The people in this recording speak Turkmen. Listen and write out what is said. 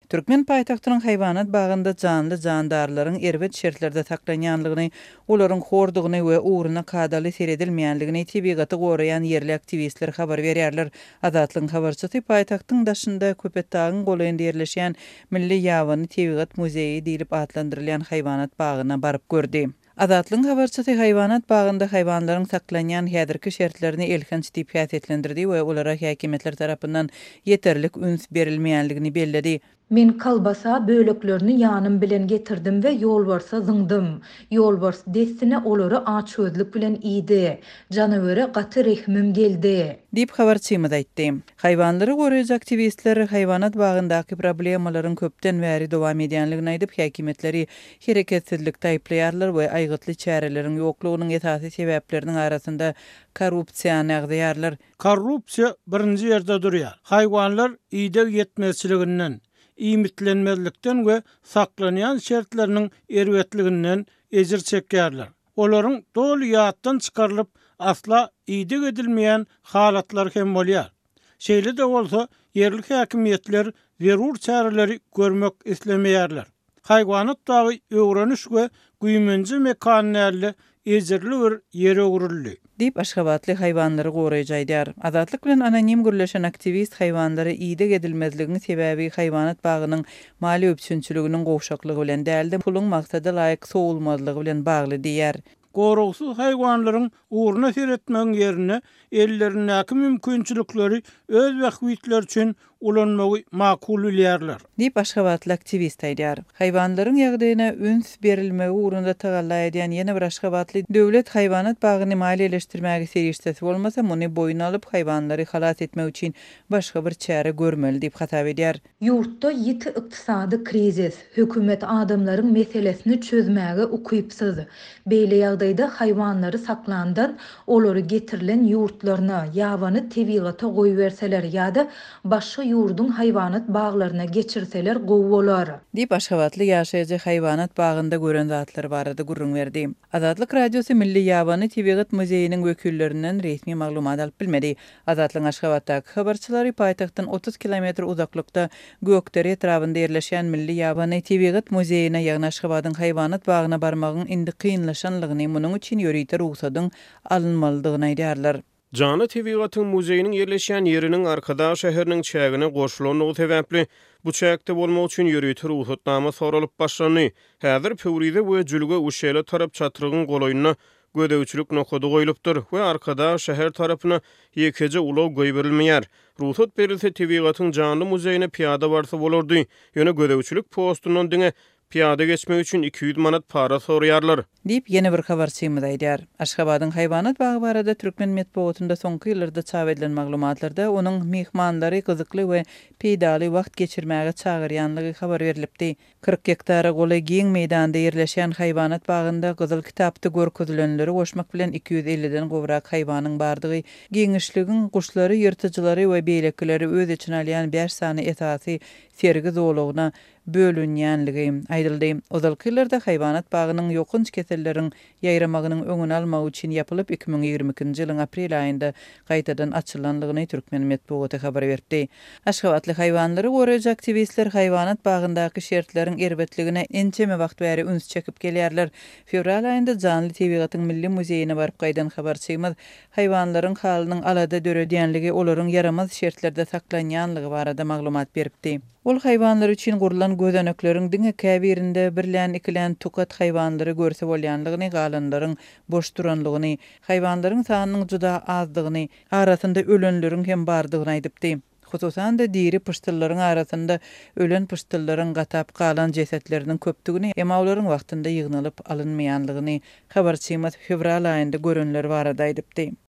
Türkmen paýtagtynyň haýwanat bagynda canly jandarlaryň erbet şertlerde saklanýanlygyny, olaryň hordugyny we uğruna kadaly seredilmeýänligini tebigaty goraýan yerli aktivistler habar berýärler. Azatlyň habarçysy paýtagtyň daşynda Köpetdağyň golaýynda ýerleşýän Milli Ýabany Tebigat Muzeyi diýilip adlandyrylýan haýwanat bagyna baryp gördi. Azatlyň habarçysy haýwanat bagynda haýwanlaryň saklanýan häzirki şertlerini elkenç diýip häsiýetlendirdi we olara häkimetler tarapyndan yeterlik üns berilmeýänligini belledi. Men kalbasa böleklerini yanım bilen getirdim ve yolbarsa zyňdym. Yolbars destine olary açözlük bilen iydi. Janawere gaty rehmim geldi. Diýip habarçymyz aýtdy. Haýwanlary goraýjy aktivistler haýwanat bagyndaky problemalaryň köpden bäri dowam edýänligini aýdyp häkimetleri hereketsizlikde aýplaýarlar we aýgytly çäreleriň ýoklugynyň esasy sebäpleriniň arasynda korrupsiýany agdaýarlar. Korrupsiýa birinji ýerde durýar. Haýwanlar ýyda ýetmezçiliginden, iýmitlenmezlikden we saklanýan şertleriniň erbetliginden ejir çekýärler. Olaryň doly ýatdan çykarylyp asla ýyda edilmeýän halatlar hem bolýar. Şeýle de bolsa yerli häkimetler zerur çäreleri görmek islemeýärler. Haýwanat bagy öwreniş we güýmenji mekanlarly ejirli bir ýere urildi. Diýip Aşgabatly haýwanlary goraýjy aýdýar. Azatlyk bilen anonim gürleşen aktivist haýwanlary ýyda edilmezligini sebäbi haýwanat bagynyň mali öpsünçiliginiň gowşaklygy bilen däldi, puluň maksady laýyk sowulmazlygy bilen bagly diýär. Gorugsyz haýwanlaryň uğruna seretmeň ýerine ellerindäki mümkinçilikleri öz wagtlar üçin ulanmagy makul bilýärler. Diýip Aşgabatly aktivist aýdýar. Haýwanlaryň ýagdaýyna üns berilmegi uğrunda tagalla edýän ýene bir Aşgabatly döwlet haýwanat bagyny maliýeleşdirmäge serişdesi bolmasa, muny boyuna alyp haýwanlary halas etmek üçin başga bir çäre görmeli diýip hatap edýär. Ýurtda ýiti ykdysady krizis, hökümet adamlaryň meselesini çözmäge ukypsyz. Beýle ýagdaýda haýwanlary saklandan olary getirilen ýurtlaryna, ýabany tebigaty goýberseler ýa-da başga ýurdun haýwanat baglaryna geçirseler gowy bolar. Diýip Aşgabatly ýaşaýjy haýwanat bagynda gören zatlar barada gurrun berdi. Azatlyk radiosu Milli Ýabany Tebigat Muzeyining wekillerinden resmi maglumat alyp bilmedi. Azatlyň Aşgabatdaky habarçylary paýtagtdan 30 kilometr uzaklykda Gökdere etrafynda ýerleşen Milli Ýabany Tebigat Muzeyine ýagny Aşgabatyň haýwanat bagyna barmagyň indi kynlaşanlygyny, munyň üçin ýörüýte ruhsatyň alynmalydygyny aýdýarlar. Jana Tebigatyň muzeyining ýerleşýän ýeriniň arkada şäheriniň çägine goşulanyny sebäpli bu çäkde bolmak üçin ýörüýte ruhsatnama soralyp başlandy. Häzir Pöwride we Jülge uşşele tarap çatyrygyň golaýyna gödäwçilik nokady goýulypdyr we arkada şäher tarapyna ýekeje ulaw goýberilmeýär. Ruhsat berilse Tebigatyň canly muzeyine piýada barsa bolardy. Ýöne gödäwçilik postundan diňe piýada geçmek üçin 200 manat para soraýarlar. Diýip ýene bir habarçymyz aýdýar. Aşgabatyň haýwanat bagy barada Türkmen medeniýetinde soňky ýyllarda çap edilen maglumatlarda onuň mehmanlary gyzykly we peýdaly wagt geçirmäge çagyrýanlygy habar berilipdi. 40 hektara goly giň meýdanda ýerleşýän haýwanat bagynda gyzyl kitapda görkezilenleri goşmak bilen 250-den gowrak haýwanyň bardygy, giňişligiň guşlary, ýyrtyjylary we beýlekleri öz içine alýan 5 sany esasy sergi zowlugyna bölünýänligi aýdyldy. Ozalky ýyllarda haýwanat bagynyň ýokynç keselleriň ýaýramagynyň öňüni almak üçin ýapylyp 2022-nji ýylyň aprel aýynda gaýtadan açylanlygyny Türkmen medeniýeti habar berdi. Aşgabatly haýwanlary goraýjy aktivistler haýwanat bagyndaky şertleriň erbetligine ençeme wagt bäri üns çekip gelýärler. Fevral aýynda Canly Tebigatyň Milli Muzeyine baryp gaýdan habarçymyz haýwanlaryň halynyň alada döredýänligi, olaryň yaramaz şertlerde saklanýanlygy barada maglumat beripdi. Ol haýwanlar üçin gurulan gözönekleriň diňe käbirinde birlän ikilän tukat haýwanlary görse bolýanlygyny, galanlaryň boş duranlygyny, haýwanlaryň sanynyň juda azdygyny, arasynda ölenleriň hem bardygyny aýdypdy. Hususan da diri pıştıllaryň arasynda ölen pıştıllaryň gatap galan jesetleriniň köpdigini, emawlaryň wagtynda ýygnalyp alynmaýanlygyny habarçymyz fevral aýynda görenler barada aýdypdy.